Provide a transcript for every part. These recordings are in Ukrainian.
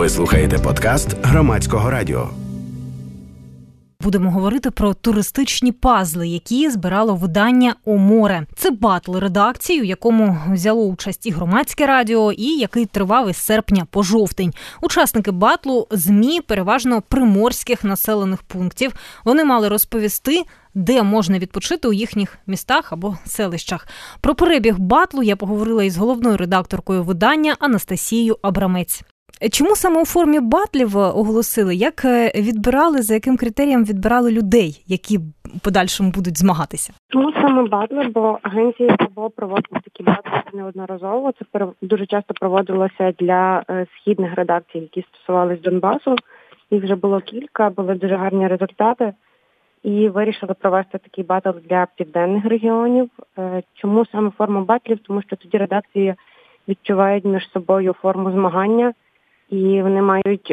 Ви слухаєте подкаст Громадського радіо. Будемо говорити про туристичні пазли, які збирало видання «О море». Це батл редакції, у якому взяло участь і Громадське радіо, і який тривав із серпня по жовтень. Учасники батлу – ЗМІ, переважно приморських населених пунктів. Вони мали розповісти, де можна відпочити у їхніх містах або селищах. Про перебіг батлу я поговорила із головною редакторкою видання Анастасією Абрамець. Чому саме у формі батлів оголосили? Як відбирали, за яким критерієм відбирали людей, які в подальшому будуть змагатися? Чому саме батли? Бо агенції САБО проводили такі батли неодноразово. Це дуже часто проводилося для східних редакцій, які стосувалися Донбасу. Їх вже було кілька, були дуже гарні результати. І вирішили провести такий батл для південних регіонів. Чому саме форма батлів? Тому що тоді редакції відчувають між собою форму змагання, і вони мають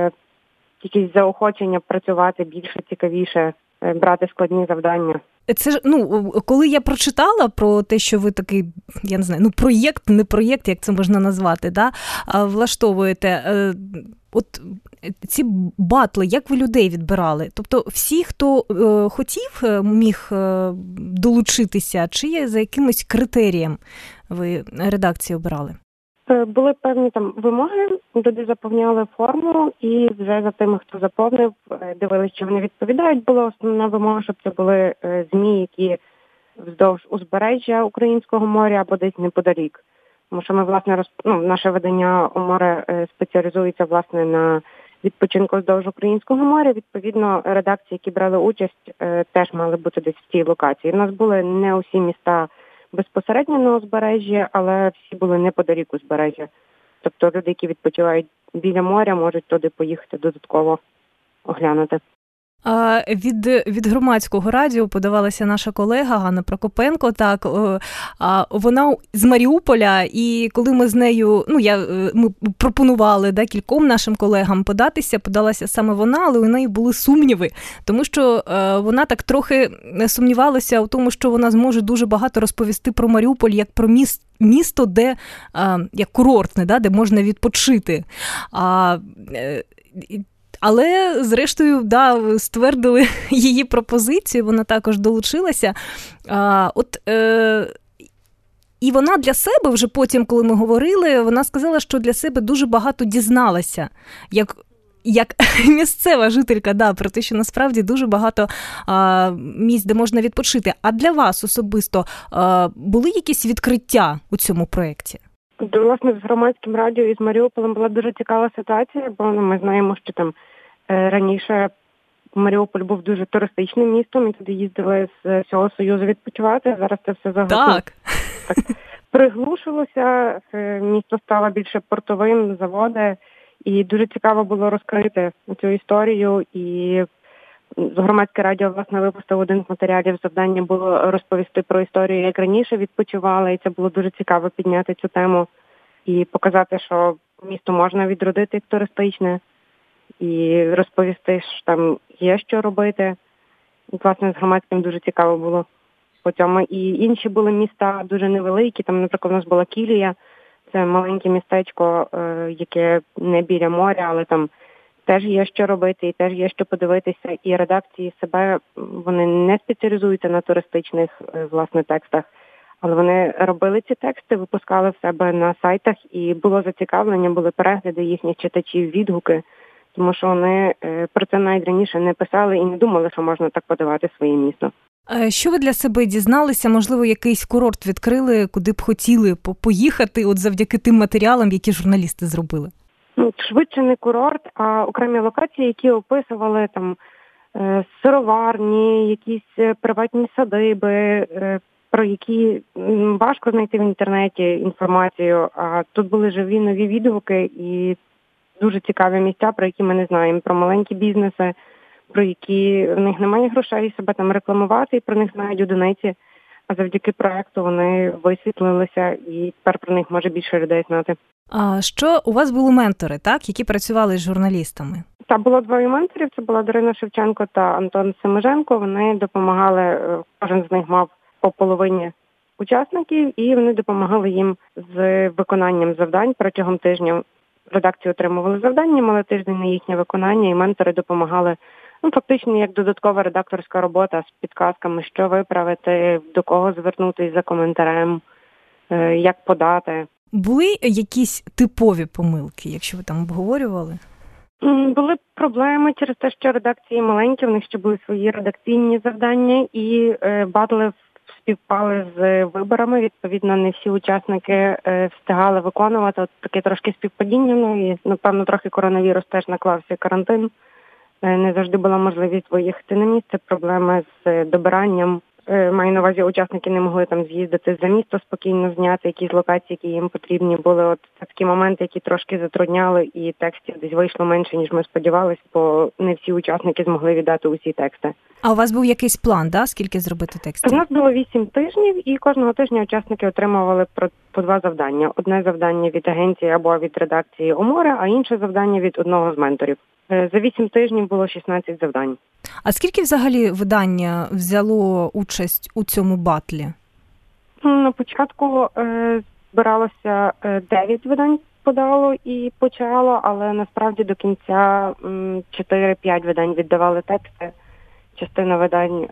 якісь заохочення працювати більше, цікавіше, брати складні завдання. Це ж, коли я прочитала про те, що ви такий, я не знаю, проєкт, не проєкт, як це можна назвати, влаштовуєте, от ці батли, як ви людей відбирали? Тобто всі, хто хотів, міг долучитися, чи за якимось критерієм ви редакцію обирали? Були певні там вимоги, люди заповняли форму, і вже за тими, хто заповнив, дивилися, чи вони відповідають. Була основна вимога, щоб це були ЗМІ, які вздовж узбережжя Українського моря або десь неподалік. Тому що ми, власне, наше видання «О море» спеціалізується, власне, на відпочинку вздовж Українського моря. Відповідно, редакції, які брали участь, теж мали бути десь в цій локації. У нас були не усі міста безпосередньо на узбережжі, але всі були неподалік узбережжя. Тобто люди, які відпочивають біля моря, можуть туди поїхати додатково оглянути. Від Громадського радіо подавалася наша колега Ганна Прокопенко. Вона з Маріуполя, і коли ми з нею, ми пропонували кільком нашим колегам подалася саме вона, але у неї були сумніви, тому що вона так трохи сумнівалася у тому, що вона зможе дуже багато розповісти про Маріуполь як про місто, де як курортне, де можна відпочити. Але, зрештою, ствердили її пропозицію, вона також долучилася. І вона для себе вже потім, коли ми говорили, вона сказала, що для себе дуже багато дізналася, як місцева жителька, про те, що насправді дуже багато місць, де можна відпочити. А для вас особисто були якісь відкриття у цьому проєкті? Власне, з Громадським радіо і з Маріуполем була дуже цікава ситуація, бо ми знаємо, що там раніше Маріуполь був дуже туристичним містом, і туди їздили з всього Союзу відпочивати. Зараз це все так приглушилося, місто стало більше портовим, заводи, і дуже цікаво було розкрити цю історію. І Громадське радіо, власне, випустив один з матеріалів. Завдання було розповісти про історію, як раніше відпочивали, і це було дуже цікаво підняти цю тему і показати, що місто можна відродити як туристичне, і розповісти, що там є що робити. І, власне, з Громадським дуже цікаво було по цьому. І інші були міста дуже невеликі. Там, наприклад, у нас була Кілія, це маленьке містечко, яке не біля моря, але там теж є що робити і теж є що подивитися. І редакції себе, вони не спеціалізуються на туристичних, власне, текстах, але вони робили ці тексти, випускали в себе на сайтах, і було зацікавлення, були перегляди їхніх читачів, відгуки, тому що вони про це навіть раніше не писали і не думали, що можна так подавати своє місто. Що ви для себе дізналися? Можливо, якийсь курорт відкрили, куди б хотіли поїхати завдяки тим матеріалам, які журналісти зробили? Швидше не курорт, а окремі локації, які описували там сироварні, якісь приватні садиби, про які важко знайти в інтернеті інформацію. А тут були живі нові відгуки і дуже цікаві місця, про які ми не знаємо, про маленькі бізнеси, про які в них немає грошей себе там рекламувати, і про них знають одиниці. А завдяки проекту вони висвітлилися, і тепер про них може більше людей знати. А що у вас були ментори, які працювали з журналістами? Було двоє менторів, це була Дарина Шевченко та Антон Семеженко. Вони допомагали, кожен з них мав по половині учасників, і вони допомагали їм з виконанням завдань протягом тижня. редакції отримували завдання, мали тиждень на їхнє виконання, і ментори допомагали, фактично як додаткова редакторська робота з підказками, що виправити, до кого звернутися за коментарем, як подати. Були якісь типові помилки, якщо ви там обговорювали? Були проблеми через те, що редакції маленькі, в них ще були свої редакційні завдання, і батли співпали з виборами. Відповідно, не всі учасники встигали виконувати. От таке трошки співпадіння, і, напевно, трохи коронавірус теж наклався, карантин. Не завжди була можливість виїхати на місце, проблеми з добиранням. Маю на увазі, учасники не могли там з'їздити за місто спокійно, зняти якісь локації, які їм потрібні були. От це такі моменти, які трошки затрудняли, і текстів десь вийшло менше, ніж ми сподівалися, бо не всі учасники змогли віддати усі тексти. А у вас був якийсь план, да? Скільки зробити текстів? У нас було 8 тижнів, і кожного тижня учасники отримували по 2 завдання. Одне завдання від агенції або від редакції «Оморе», а інше завдання від одного з менторів. За 8 тижнів було 16 завдань. А скільки взагалі видання взяло участь у цьому батлі? На початку збиралося 9 видань подало і почало, але насправді до кінця 4-5 видань віддавали тексти. Частина видань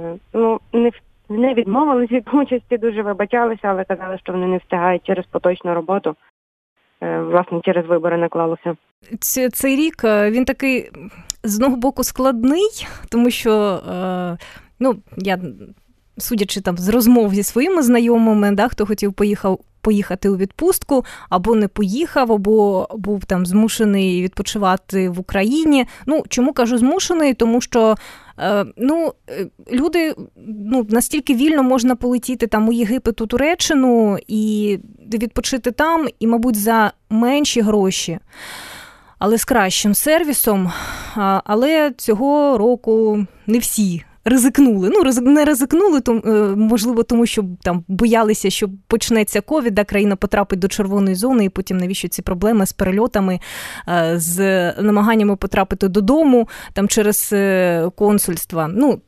не відмовились від участі, дуже вибачалися, але казали, що вони не встигають через поточну роботу. Власне, через вибори наклалося. Цей рік, він такий, з одного боку, складний, тому що, я, судячи там з розмов зі своїми знайомими, да, хто хотів поїхати у відпустку, або не поїхав, або був там змушений відпочивати в Україні. Чому кажу змушений? Тому що люди, настільки вільно можна полетіти там у Єгипет, у Туреччину і відпочити там, і, мабуть, за менші гроші, але з кращим сервісом. Але цього року не всі ризикнули. Не ризикнули, можливо, тому що там боялися, що почнеться ковід, а країна потрапить до червоної зони, і потім навіщо ці проблеми з перельотами, з намаганнями потрапити додому там через консульства.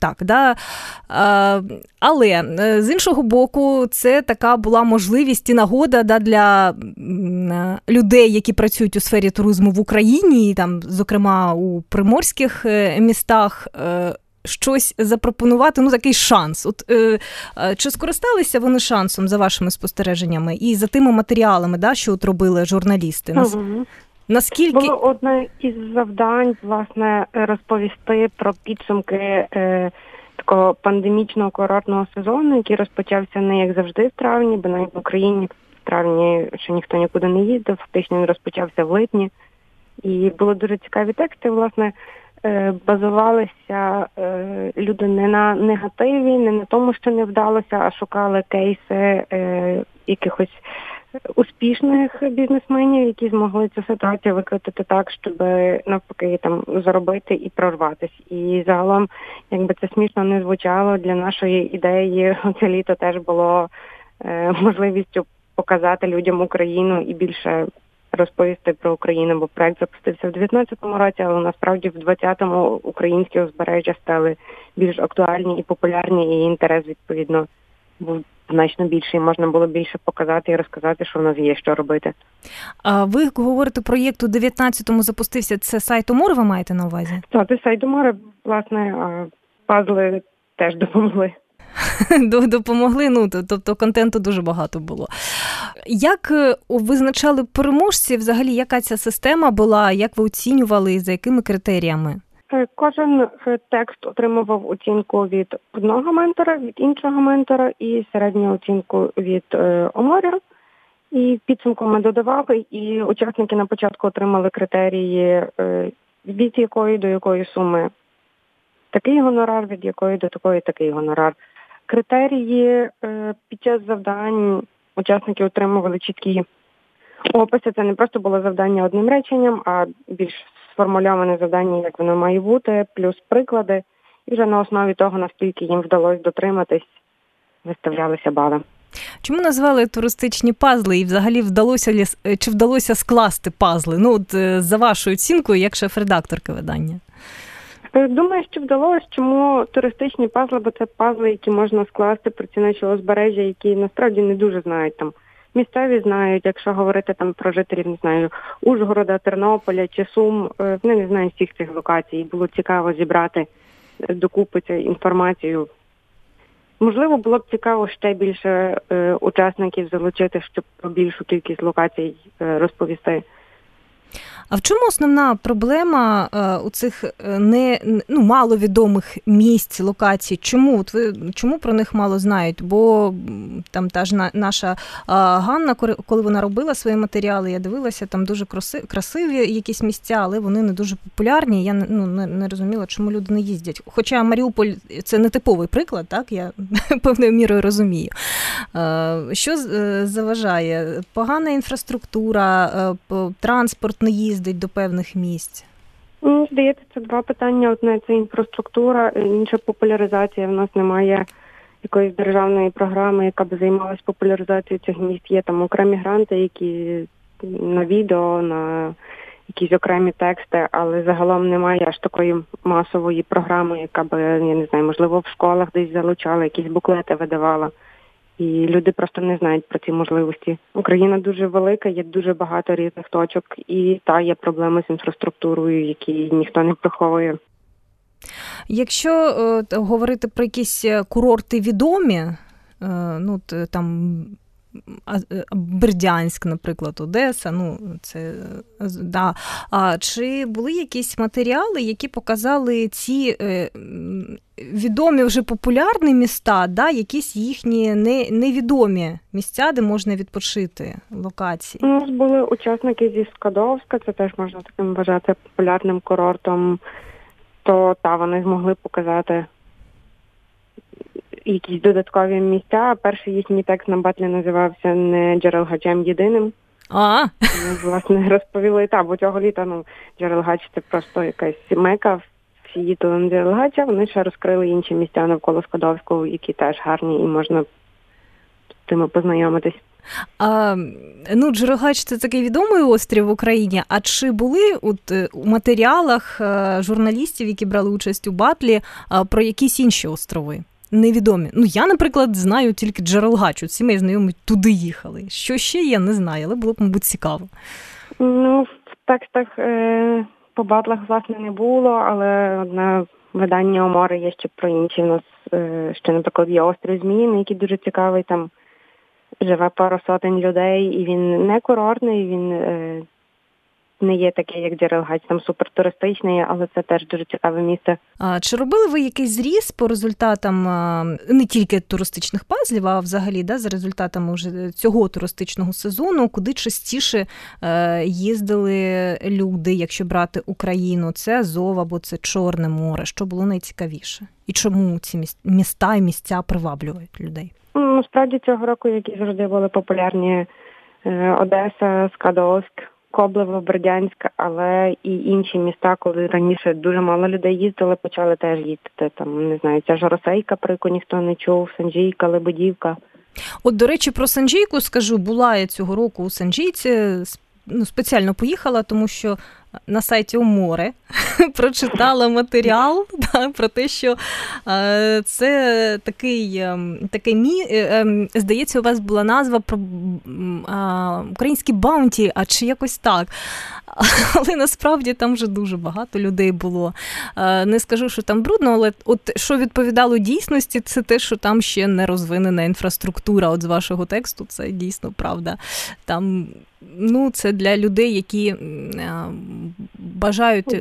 Але з іншого боку, це така була можливість і нагода для людей, які працюють у сфері туризму в Україні, і там, зокрема, у приморських містах, щось запропонувати, такий шанс. Чи скористалися вони шансом за вашими спостереженнями і за тими матеріалами, що робили журналісти? Наскільки... Було одне із завдань, власне, розповісти про підсумки такого пандемічного курортного сезону, який розпочався не як завжди в травні, бо навіть в Україні в травні ще ніхто нікуди не їздив, фактично він розпочався в липні. І були дуже цікаві тексти, власне, базувалися люди не на негативі, не на тому, що не вдалося, а шукали кейси якихось успішних бізнесменів, які змогли цю ситуацію викрутити так, щоб навпаки там заробити і прорватися. І загалом, якби це смішно не звучало, для нашої ідеї це літо теж було можливістю показати людям Україну і більше розповісти про Україну, бо проект запустився в 2019 році, але насправді в 2020-му українські узбережжя стали більш актуальні і популярні, і інтерес, відповідно, був значно більший. Можна було більше показати і розказати, що в нас є, що робити. А ви говорите, проєкт у 19-му запустився. Це сайт «Оморе» ви маєте на увазі? Так, це сайт «Оморе», власне, пазли теж допомогли. Допомогли, тобто контенту дуже багато було. Як визначали переможців, взагалі, яка ця система була, як ви оцінювали і за якими критеріями? Кожен текст отримував оцінку від одного ментора, від іншого ментора і середню оцінку від Оморя. І в підсумку ми додавали, і учасники на початку отримали критерії, від якої до якої суми такий гонорар, від якої до такої такий гонорар. Критерії під час завдань учасники отримували чіткі описи. Це не просто було завдання одним реченням, а більш сформульоване завдання, як воно має бути, плюс приклади. І вже на основі того, наскільки їм вдалося дотриматись, виставлялися бали. Чому назвали туристичні пазли і взагалі вдалося скласти пазли? За вашою оцінкою, як шеф-редакторки видання. Думаю, що вдалося. Чому туристичні пазли? Бо це пазли, які можна скласти про ці наші узбережжя, які насправді не дуже знають там місцеві знають, якщо говорити там про жителів, не знаю, Ужгорода, Тернополя чи Сум, вони не знають всіх цих локацій. Було цікаво зібрати докупи цю інформацію. Можливо, було б цікаво ще більше учасників залучити, щоб про більшу кількість локацій розповісти. А в чому основна проблема у цих маловідомих місць, локацій? Чому? Чому про них мало знають? Бо там та ж наша Ганна, коли вона робила свої матеріали, я дивилася, там дуже красиві якісь місця, але вони не дуже популярні. Я не розуміла, чому люди не їздять. Хоча Маріуполь – це не типовий приклад, так? Я певною мірою розумію. Що заважає? Погана інфраструктура, транспорт не їздить до певних місць? Здається, це два питання. Одне – це інфраструктура, інша – популяризація. В нас немає якоїсь державної програми, яка б займалась популяризацією цих міст. Є там окремі гранти, які на відео, на якісь окремі тексти, але загалом немає аж такої масової програми, яка б, я не знаю, можливо, в школах десь залучала, якісь буклети видавала. І люди просто не знають про ці можливості. Україна дуже велика, є дуже багато різних точок, і є проблеми з інфраструктурою, які ніхто не приховує. Якщо говорити про якісь курорти відомі, там Бердянськ, наприклад, Одеса, чи були якісь матеріали, які показали ці відомі вже популярні міста, якісь їхні невідомі місця, де можна відпочити, локації? У нас були учасники зі Скадовська, це теж можна таким вважати популярним курортом, то вони змогли показати якісь додаткові місця. Перший їхній текст на батлі називався «Не Джерелгачем єдиним». Ми, власне, розповіли, бо цього літа, Джерелгач – це просто якась мека, всі їздили на Джерелгача, вони ще розкрили інші місця навколо Скадовського, які теж гарні, і можна з тими познайомитись. Джерелгач – це такий відомий острів в Україні, а чи були у матеріалах журналістів, які брали участь у батлі, про якісь інші острови? Невідомі. Я, наприклад, знаю тільки Джерелгач. Всі мої знайомі туди їхали. Що ще є, не знаю, але було б, мабуть, цікаво. В текстах по батлах, власне, не було, але одне видання «Омори» є ще про інші. У нас ще, наприклад, є острів Зміїний, який дуже цікавий. Там живе пару сотень людей, і він не курортний, він не є такий, як Джерелгач, там супертуристичний, але це теж дуже цікаве місце. Чи робили ви якийсь зріз по результатам не тільки туристичних пазлів, а взагалі за результатами вже цього туристичного сезону, куди частіше їздили люди, якщо брати Україну? Це Азов або це Чорне море? Що було найцікавіше? І чому ці міста і місця приваблюють людей? Насправді цього року, які завжди були популярні, Одеса, Скадовськ, Коблево, Бердянськ, але і інші міста, коли раніше дуже мало людей їздили, почали теж їздити. Там, не знаю, ця ж Росейка, про яку ніхто не чув, Санджійка, Лебедівка. До речі, про Санджійку скажу. Була я цього року у Санджійці, спеціально поїхала, тому що на сайті «Омори» прочитала матеріал про те, що це такий здається, у вас була назва про українські баунті, а чи якось так. Але насправді там вже дуже багато людей було. Не скажу, що там брудно, але що відповідало дійсності, це те, що там ще не розвинена інфраструктура. З вашого тексту це дійсно правда. Там це для людей, які бажають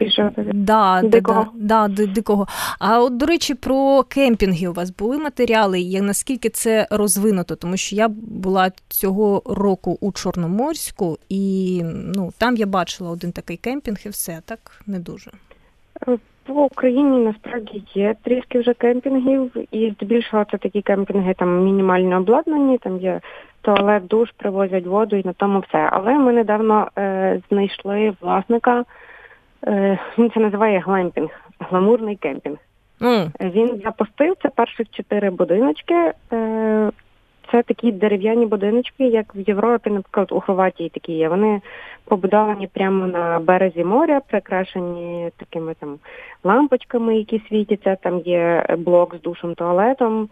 дикого. А до речі, про кемпінги у вас були матеріали, наскільки це розвинуто? Тому що я була цього року у Чорноморську, і там я бачила один такий кемпінг, і все, так не дуже. В Україні насправді є трішки вже кемпінгів, і здебільшого це такі кемпінги там мінімально обладнані, там є туалет, душ, привозять воду і на тому все. Але ми недавно знайшли власника, він це називає глемпінг, гламурний кемпінг. Він запустив, це перших 4 будиночки, це такі дерев'яні будиночки, як в Європі, наприклад, у Хорватії такі є. Вони побудовані прямо на березі моря, прикрашені такими там лампочками, які світяться, там є блок з душем, туалетом.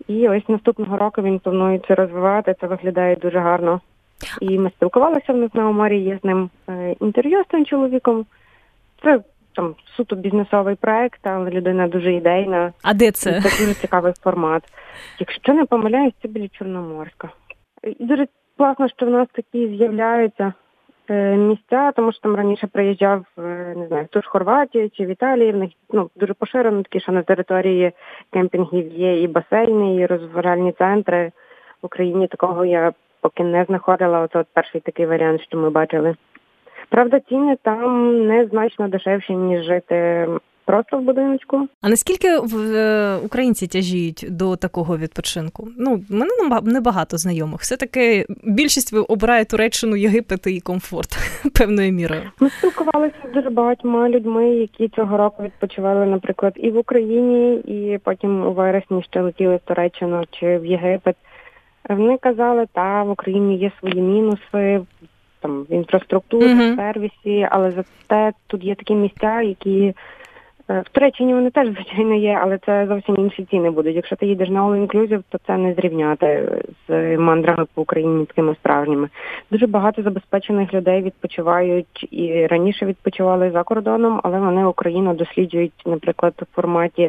І ось наступного року він планує це розвивати, це виглядає дуже гарно. І ми спілкувалися в нас на Уморі, є з ним інтерв'ю з тим чоловіком. Це там суто бізнесовий проект, але людина дуже ідейна. А де це? Це дуже цікавий формат. Якщо не помиляюсь, це біля Чорноморська. І дуже класно, що в нас такі з'являються місця, тому що там раніше приїжджав, не знаю, в ту ж Хорватію чи в Італії, в них дуже поширено такі, що на території кемпінгів є і басейни, і розважальні центри. В Україні такого я поки не знаходила, оце перший такий варіант, що ми бачили. Правда, ціни там незначно дешевші, ніж жити просто в будиночку. А наскільки українці тяжіють до такого відпочинку? В мене небагато знайомих. Все-таки більшість обирає Туреччину, Єгипет і комфорт певною мірою. Ми спілкувалися з дуже багатьма людьми, які цього року відпочивали, наприклад, і в Україні, і потім у вересні ще летіли в Туреччину чи в Єгипет. Вони казали, в Україні є свої мінуси, там, в інфраструктурі, в сервісі, але зате тут є такі місця, які в Туреччині вони теж, звичайно, є, але це зовсім інші ціни будуть. Якщо ти їдеш на all-inclusive, то це не зрівняти з мандрами по Україні такими справжніми. Дуже багато забезпечених людей відпочивають і раніше відпочивали за кордоном, але вони Україну досліджують, наприклад, в форматі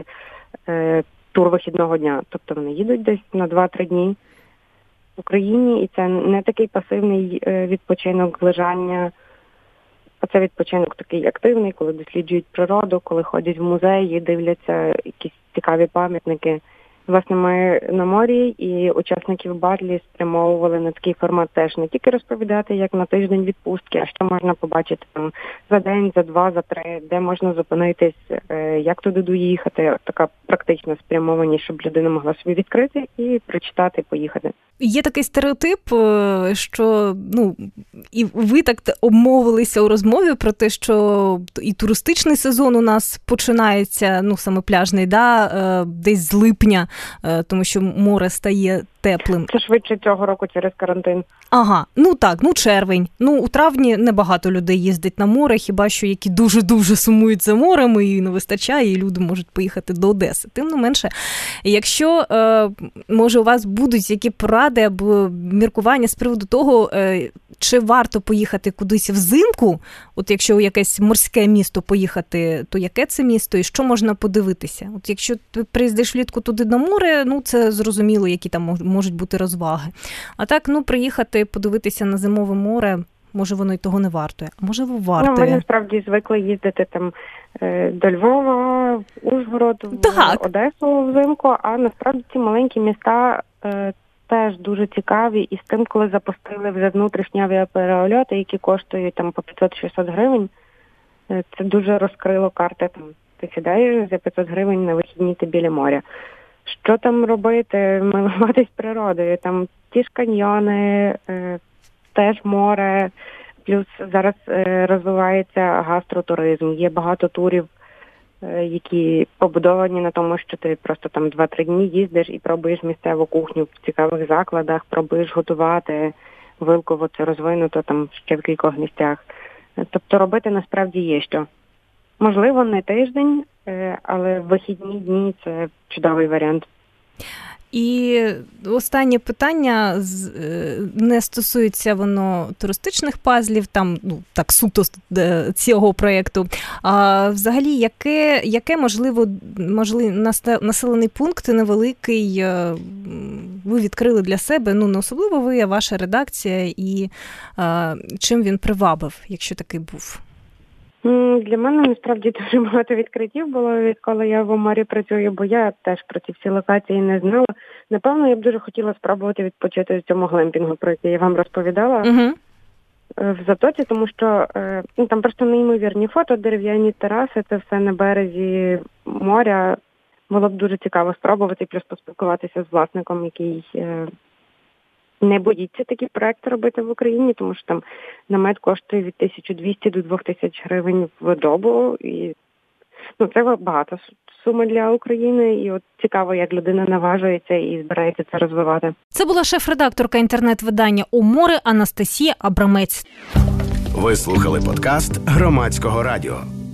тур вихідного дня. Тобто вони їдуть десь на 2-3 дні в Україні, і це не такий пасивний відпочинок, лежання, а це відпочинок такий активний, коли досліджують природу, коли ходять в музеї, дивляться якісь цікаві пам'ятники. Власне, ми на морі, і учасників батлі спрямовували на такий формат теж не тільки розповідати, як на тиждень відпустки, а що можна побачити там за день, за 2, за 3, де можна зупинитись, як туди доїхати. Така практична спрямованість, щоб людина могла собі відкрити і прочитати, поїхати. Є такий стереотип, що, і ви так обмовилися у розмові про те, що і туристичний сезон у нас починається, саме пляжний, десь з липня, тому що море стає теплим. Це швидше цього року через карантин. Ага, червень. У травні небагато людей їздить на море, хіба що які дуже-дуже сумують за морем, і не вистачає, і люди можуть поїхати до Одеси. Тим не менше, якщо, може, у вас будуть які поради або міркування з приводу того, чи варто поїхати кудись взимку, от якщо у якесь морське місто поїхати, то яке це місто і що можна подивитися? От якщо ти приїздиш влітку туди на море, це зрозуміло, які там можуть бути розваги. А так, приїхати, подивитися на зимове море, може воно й того не вартує. А може вартує? Ми насправді звикли їздити там до Львова, в Ужгород, в Одесу взимку, а насправді ці маленькі міста теж дуже цікаві, і з тим, коли запустили вже внутрішні авіаперельоти, які коштують там по 500-600 гривень, це дуже розкрило карти. Там ти сідаєш за 500 гривень на вихідні, ти біля моря. Що там робити? Милуватись природою. Там ті ж каньйони, теж море, плюс зараз розвивається гастротуризм. Є багато турів, які побудовані на тому, що ти просто там 2-3 дні їздиш і пробуєш місцеву кухню в цікавих закладах, пробуєш готувати, вилково це розвинуто там ще в кількох місцях. Тобто робити насправді є що. Можливо, не тиждень, але вихідні дні – це чудовий варіант. І останнє питання, не стосується воно туристичних пазлів, там, так суто цього проєкту, а взагалі, яке можливо, населений пункт невеликий ви відкрили для себе, не особливо ви, а ваша редакція, і чим він привабив, якщо такий був? Для мене, насправді, дуже багато відкриттів було, відколи я в Уморі працюю, бо я теж про ці всі локації не знала. Напевно, я б дуже хотіла спробувати відпочити в цьому глемпінгу, про який я вам розповідала, в Затоці, тому що там просто неймовірні фото, дерев'яні тераси, це все на березі моря. Було б дуже цікаво спробувати, плюс поспілкуватися з власником, який не боїться такі проекти робити в Україні, тому що там намет коштує від 1200 до 2000 гривень в добу. І це багато суми для України. І от цікаво, як людина наважується і збирається це розвивати. Це була шеф-редакторка інтернет-видання «О море» Анастасія Абрамець. Ви слухали подкаст Громадського радіо.